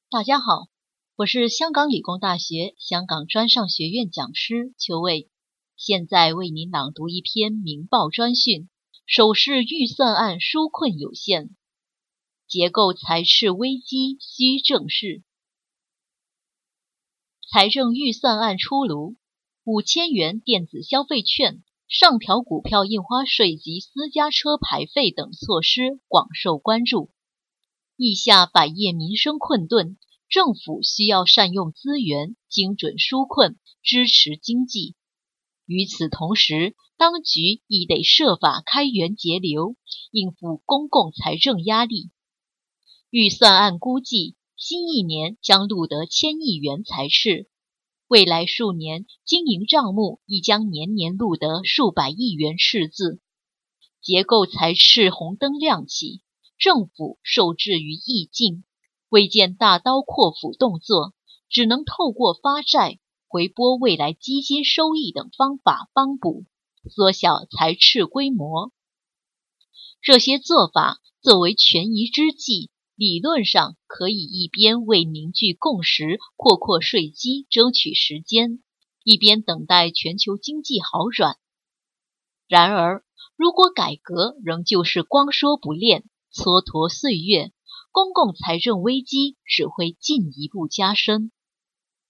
大家好，我是香港理工大学香港专上学院讲师邱卫，现在为您朗读一篇明报专讯：首市预算案纾困有限，结构财赤危机需正视。财政预算案出炉，5000元电子消费券、上调股票印花税及私家车牌费等措施广受关注。意下百业民生困顿，政府需要善用资源，精准纾困，支持经济。与此同时，当局亦得设法开源节流，应付公共财政压力。预算案估计，新一年将录得1000亿元财赤，未来数年经营账目亦将年年录得数百亿元赤字。结构财赤红灯亮起，政府受制于意境，未见大刀阔斧动作，只能透过发债、回拨未来基金收益等方法帮补，缩小财赤规模。这些做法作为权宜之计，理论上可以一边为凝聚共识、扩税基争取时间，一边等待全球经济好转。然而，如果改革仍旧是光说不练，蹉跎岁月，公共财政危机只会进一步加深。